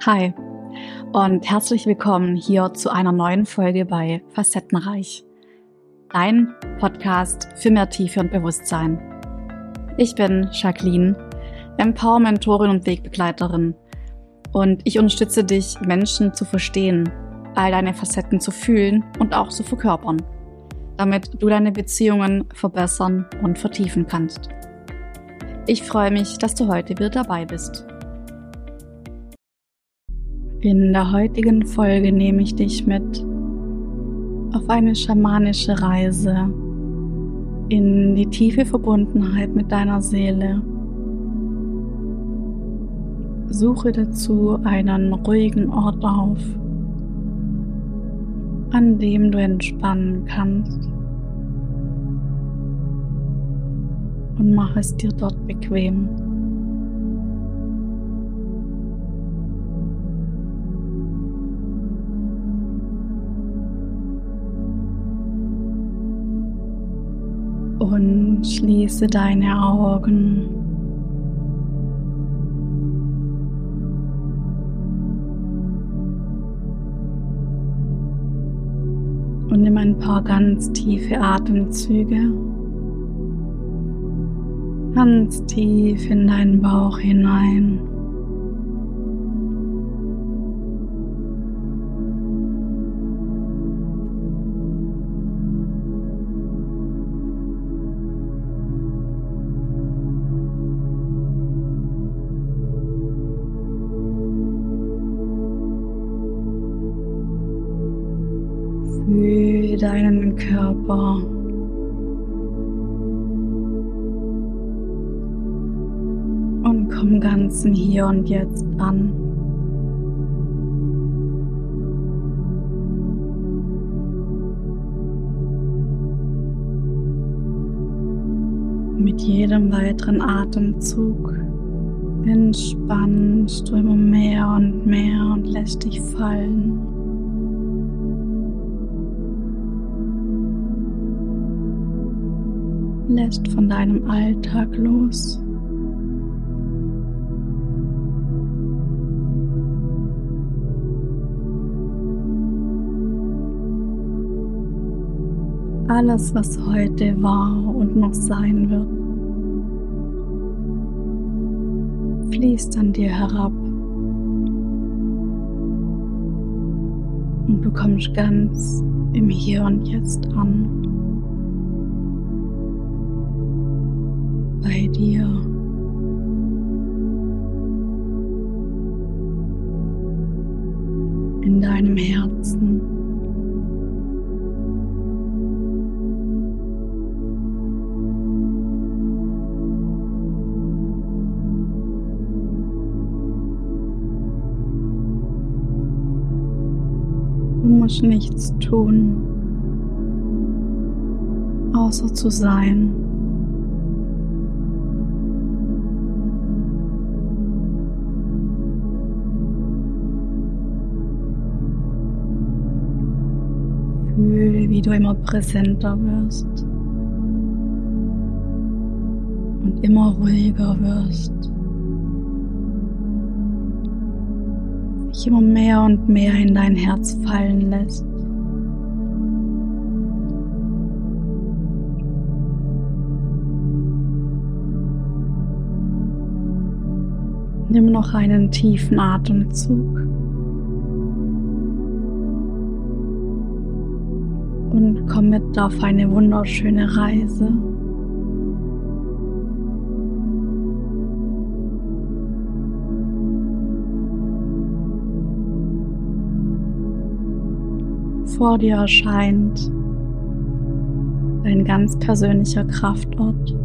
Hi und herzlich willkommen hier zu einer neuen Folge bei Facettenreich, dein Podcast für mehr Tiefe und Bewusstsein. Ich bin Jacqueline, Empower-Mentorin und Wegbegleiterin und ich unterstütze dich, Menschen zu verstehen, all deine Facetten zu fühlen und auch zu verkörpern, damit du deine Beziehungen verbessern und vertiefen kannst. Ich freue mich, dass du heute wieder dabei bist. In der heutigen Folge nehme ich dich mit auf eine schamanische Reise in die tiefe Verbundenheit mit deiner Seele. Suche dazu einen ruhigen Ort auf, an dem du entspannen kannst, und mach es dir dort bequem. Und schließe deine Augen. Und nimm ein paar ganz tiefe Atemzüge. Ganz tief in deinen Bauch hinein. Fühle deinen Körper. Und komm ganz im Hier und Jetzt an. Mit jedem weiteren Atemzug entspannst du immer mehr und lässt dich fallen. Lässt von deinem Alltag los. Alles, was heute war und noch sein wird, fließt an dir herab und du kommst ganz im Hier und Jetzt an. Bei dir. In deinem Herzen. Du musst nichts tun, außer zu sein. Fühle, wie du immer präsenter wirst und immer ruhiger wirst. Dich immer mehr und mehr in dein Herz fallen lässt. Nimm noch einen tiefen Atemzug. Und komm mit auf eine wunderschöne Reise. Vor dir erscheint dein ganz persönlicher Kraftort,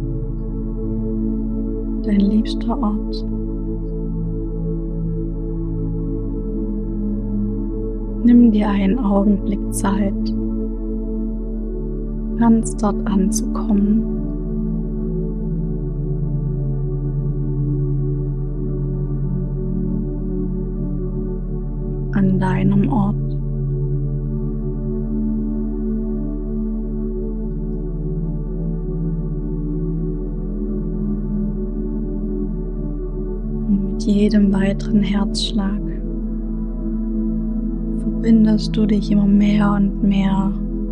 dein liebster Ort. Nimm dir einen Augenblick Zeit, ganz dort anzukommen. An deinem Ort. jedem weiteren Herzschlag verbindest du dich immer mehr und mehr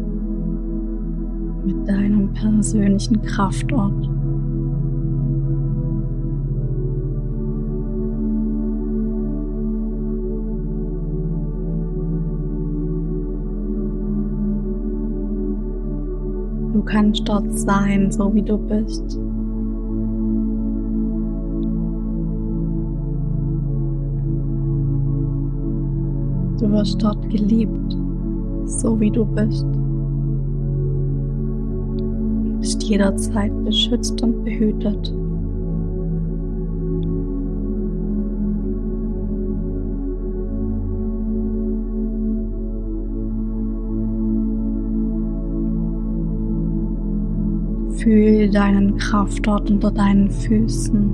mit deinem persönlichen Kraftort. Du kannst dort sein, so wie du bist. Du wirst dort geliebt, so wie du bist. Du bist jederzeit beschützt und behütet. Fühl deinen Kraftort unter deinen Füßen.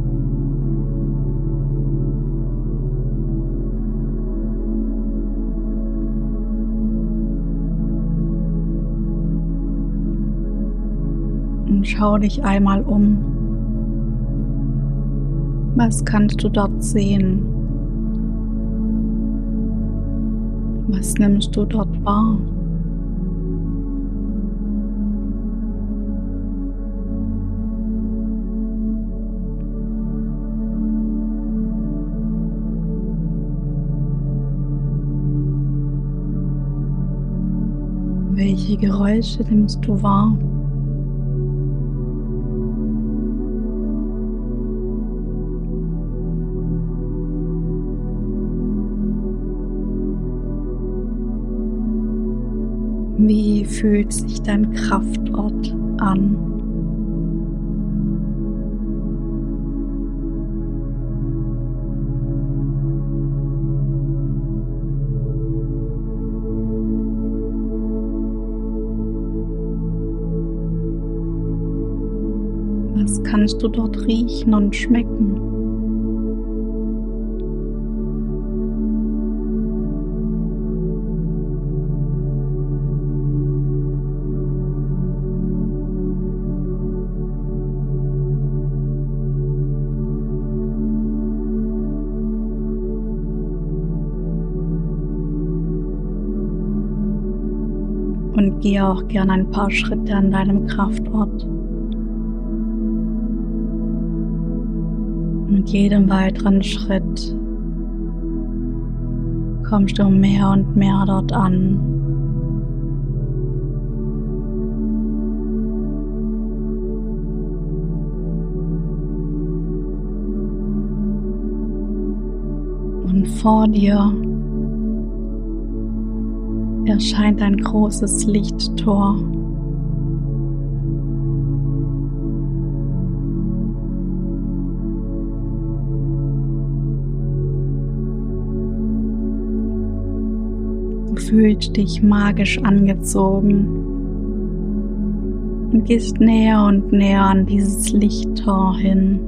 Und schau dich einmal um. Was kannst du dort sehen? Was nimmst du dort wahr? Welche Geräusche nimmst du wahr? Wie fühlt sich dein Kraftort an? Was kannst du dort riechen und schmecken? Und gehe auch gern ein paar Schritte an deinem Kraftort. Mit jedem weiteren Schritt kommst du mehr und mehr dort an. Und vor dir erscheint ein großes Lichttor. Du fühlst dich magisch angezogen und gehst näher und näher an dieses Lichttor hin.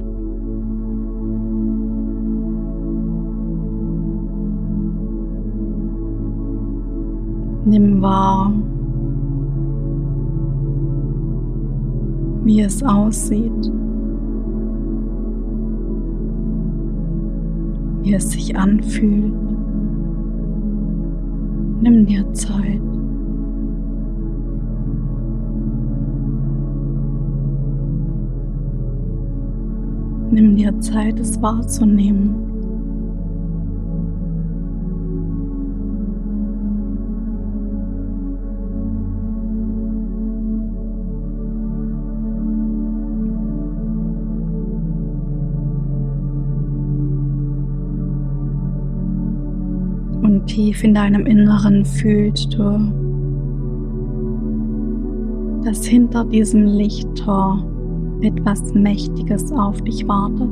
Nimm wahr, wie es aussieht, wie es sich anfühlt. Nimm dir Zeit. Nimm dir Zeit, es wahrzunehmen. Und tief in deinem Inneren fühlst du, dass hinter diesem Lichttor etwas Mächtiges auf dich wartet.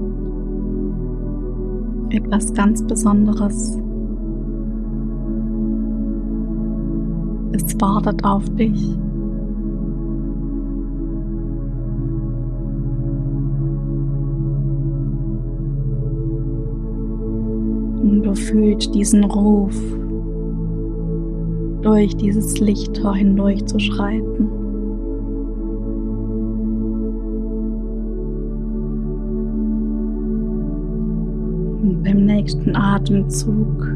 Etwas ganz Besonderes. Es wartet auf dich. Und du fühlst diesen Ruf, durch dieses Lichttor hindurch zu schreiten. nächsten Atemzug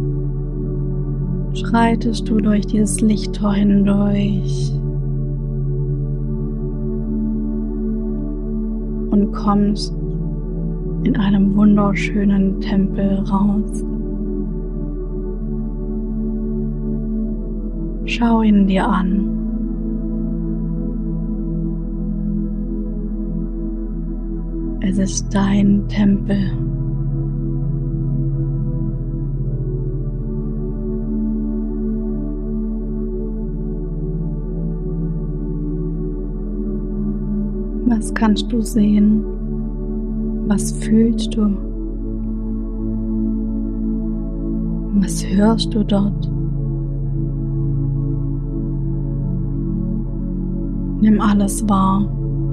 schreitest du durch dieses Lichttor hindurch und kommst in einem wunderschönen Tempel raus. Schau ihn dir an. Es ist dein Tempel. Was kannst du sehen? Was fühlst du? Was hörst du dort? Nimm alles wahr.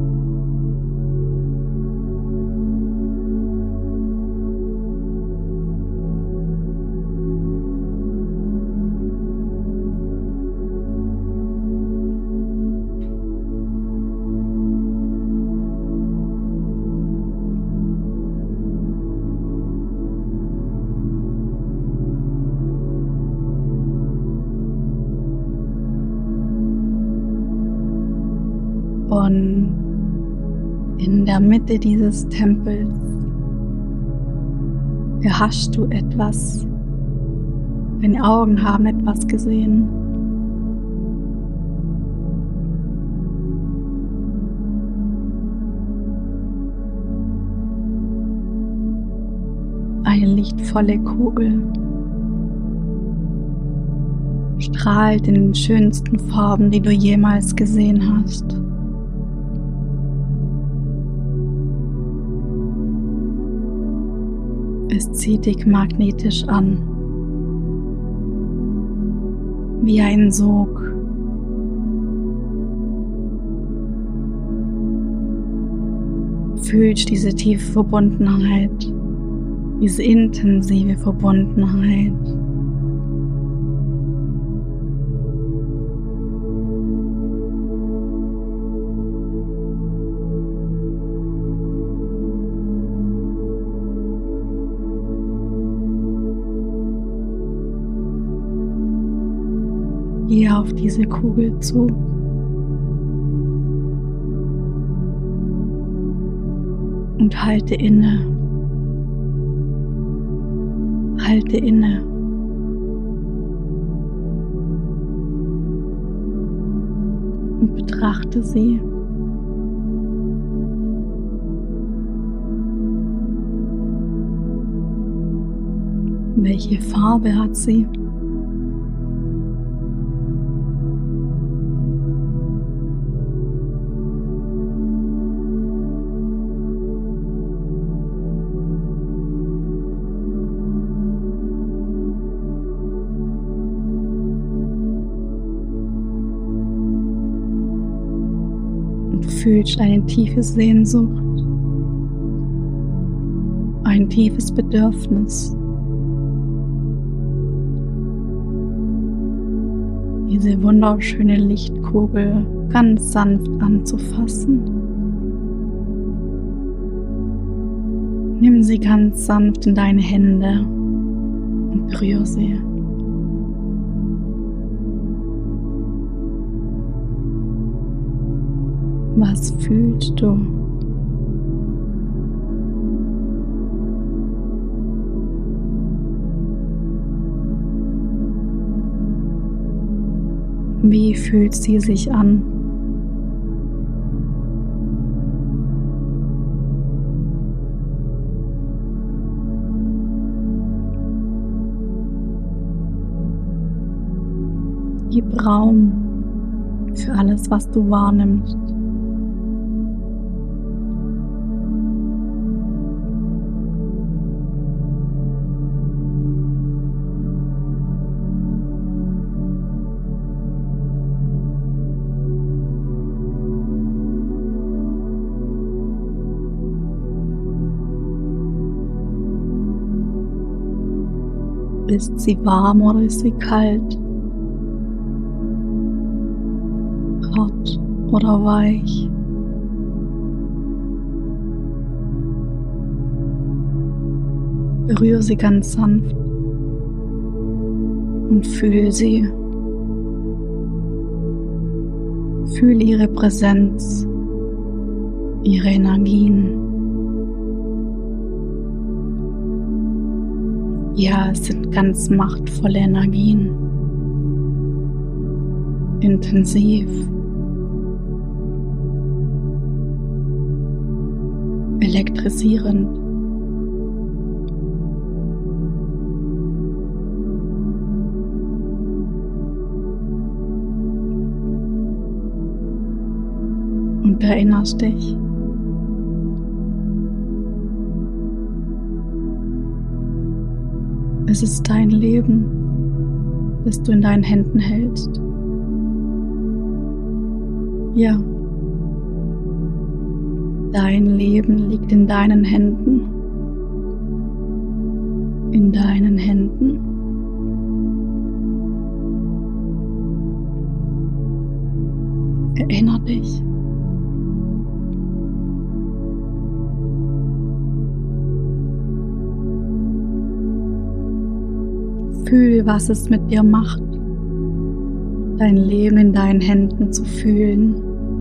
Und in der Mitte dieses Tempels erhaschst du etwas. Deine Augen haben etwas gesehen. Eine lichtvolle Kugel strahlt in den schönsten Farben, die du jemals gesehen hast. Es zieht dich magnetisch an, wie ein Sog. Fühlst diese tiefe Verbundenheit, diese intensive Verbundenheit. Geh auf diese Kugel zu. Und halte inne. Halte inne. Und betrachte sie. Welche Farbe hat sie? Du fühlst eine tiefe Sehnsucht, ein tiefes Bedürfnis, diese wunderschöne Lichtkugel ganz sanft anzufassen. Nimm sie ganz sanft in deine Hände und berühre sie. Was fühlst du? Wie fühlt sie sich an? Gib Raum für alles, was du wahrnimmst. Ist sie warm oder ist sie kalt? Hart oder weich? Berühre sie ganz sanft und fühle sie. Fühle ihre Präsenz, ihre Energien. Ja, es sind ganz machtvolle Energien. Intensiv. Elektrisierend. Und erinnerst dich, es ist dein Leben, das du in deinen Händen hältst. Ja, dein Leben liegt in deinen Händen. In deinen Händen. Erinnere dich. Fühl, was es mit dir macht, dein Leben in deinen Händen zu fühlen.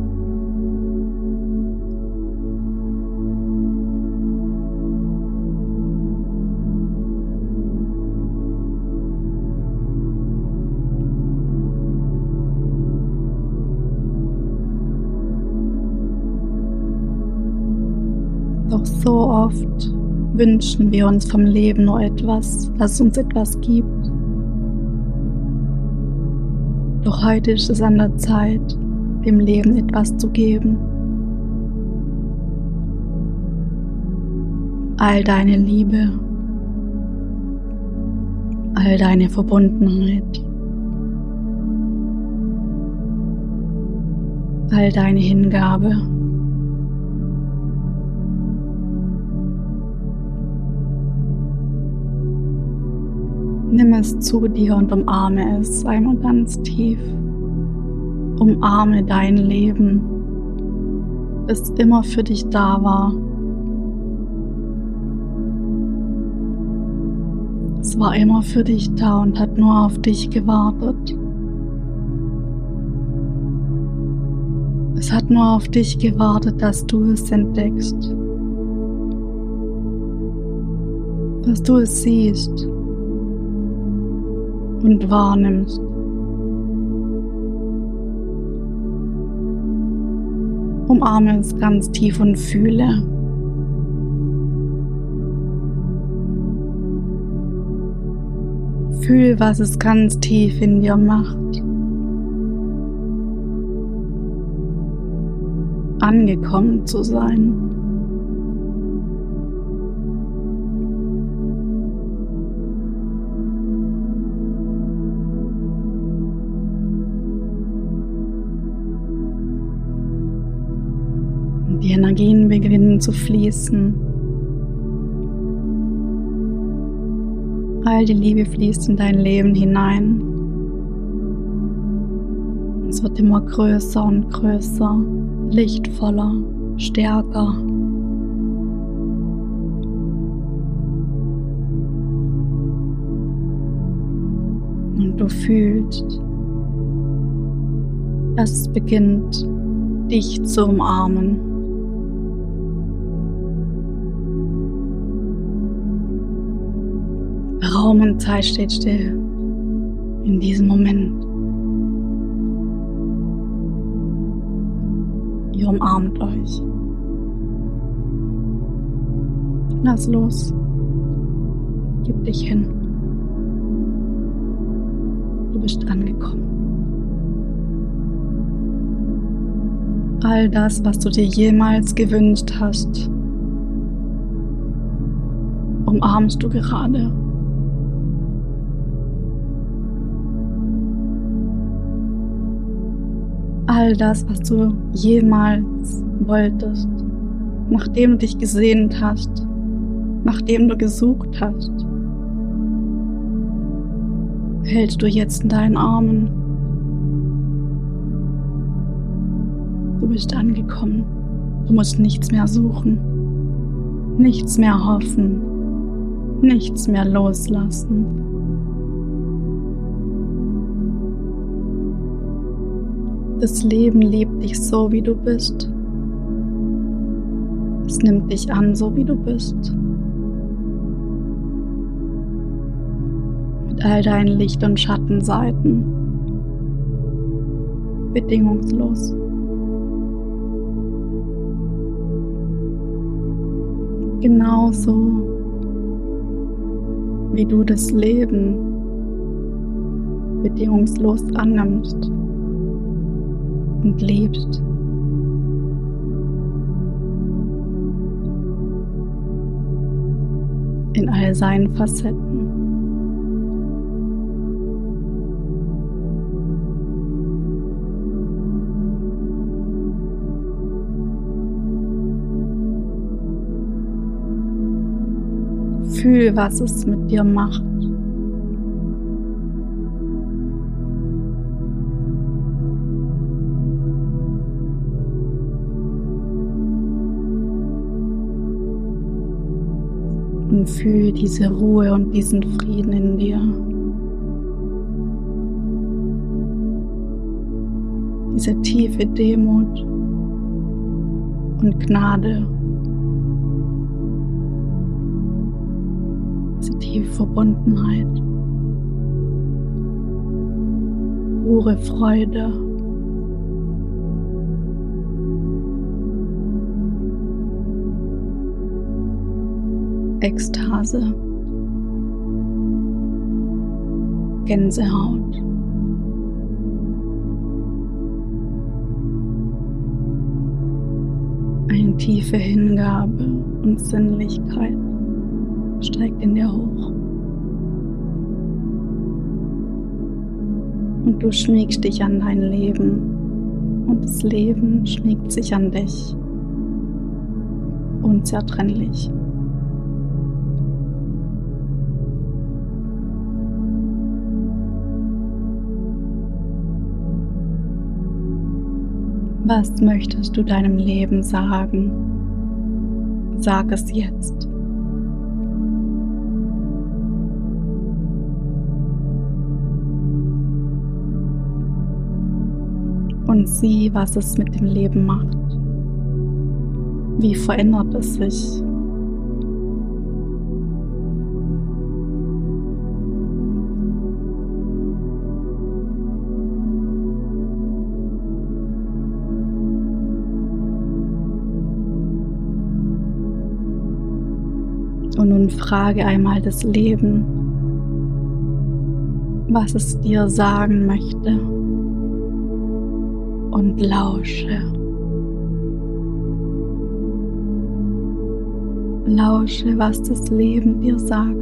Doch so oft wünschen wir uns vom Leben nur etwas, das uns etwas gibt. Doch heute ist es an der Zeit, dem Leben etwas zu geben. All deine Liebe, all deine Verbundenheit, all deine Hingabe. Nimm es zu dir und umarme es einmal ganz tief. Umarme dein Leben, das immer für dich da war. Es war immer für dich da und hat nur auf dich gewartet. Es hat nur auf dich gewartet, dass du es entdeckst, dass du es siehst und wahrnimmst. Umarme es ganz tief und fühle. Fühl, was es ganz tief in dir macht. Angekommen zu sein. Die Energien beginnen zu fließen. All die Liebe fließt in dein Leben hinein. Es wird immer größer und größer, lichtvoller, stärker. Und du fühlst, dass es beginnt, dich zu umarmen. Raum und Zeit steht still in diesem Moment. Ihr umarmt euch. Lass los. Gib dich hin. Du bist angekommen. All das, was du dir jemals gewünscht hast, umarmst du gerade. All das, was du jemals wolltest, nachdem du dich gesehnt hast, nachdem du gesucht hast, hältst du jetzt in deinen Armen. Du bist angekommen. Du musst nichts mehr suchen, nichts mehr hoffen, nichts mehr loslassen. Das Leben liebt dich so, wie du bist. Es nimmt dich an, so wie du bist. Mit all deinen Licht- und Schattenseiten. Bedingungslos. Genauso wie du das Leben bedingungslos annimmst und liebst. In all seinen Facetten. Fühl, was es mit dir macht. Und fühl diese Ruhe und diesen Frieden in dir. Diese tiefe Demut und Gnade. Diese tiefe Verbundenheit. Pure Freude. Ekstase, Gänsehaut, eine tiefe Hingabe und Sinnlichkeit steigt in dir hoch. Und du schmiegst dich an dein Leben und das Leben schmiegt sich an dich, unzertrennlich. Was möchtest du deinem Leben sagen? Sag es jetzt. Und sieh, was es mit dem Leben macht. Wie verändert es sich? Und nun frage einmal das Leben, was es dir sagen möchte, und lausche. Lausche, was das Leben dir sagt.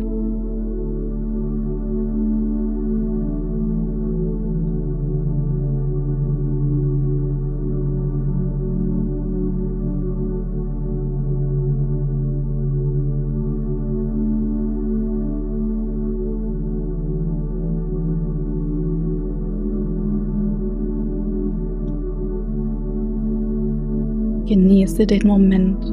Genieße den Moment.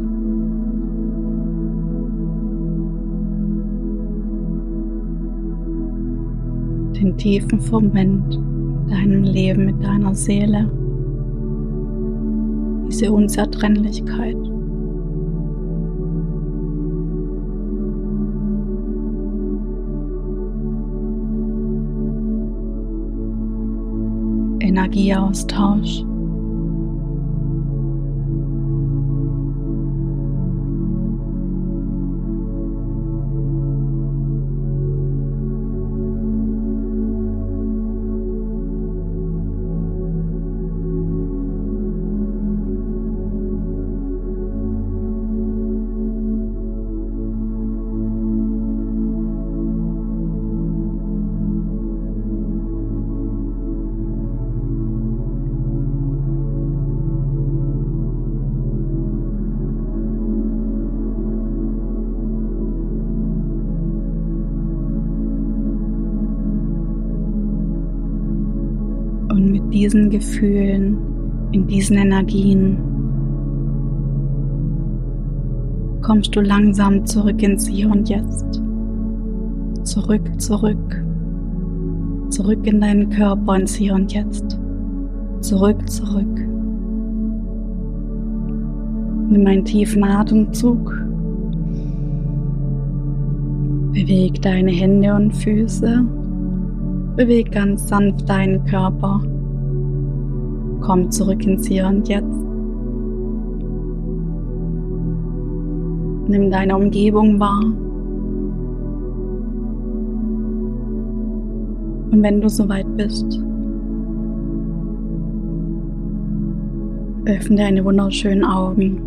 Den tiefen Moment mit deinem Leben, mit deiner Seele. Diese Unzertrennlichkeit. Energieaustausch. Und mit diesen Gefühlen, in diesen Energien, kommst du langsam zurück ins Hier und Jetzt. zurück, zurück. Zurück in deinen Körper, ins Hier und Jetzt. Zurück, zurück. Nimm einen tiefen Atemzug. Beweg deine Hände und Füße. Beweg ganz sanft deinen Körper. Komm zurück ins Hier und Jetzt. Nimm deine Umgebung wahr. Und wenn du soweit bist, öffne deine wunderschönen Augen.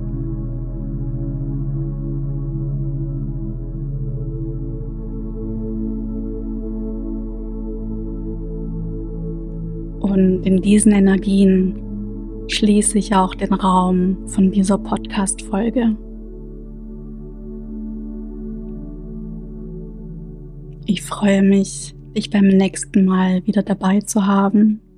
Und in diesen Energien schließe ich auch den Raum von dieser Podcast-Folge. Ich freue mich, dich beim nächsten Mal wieder dabei zu haben.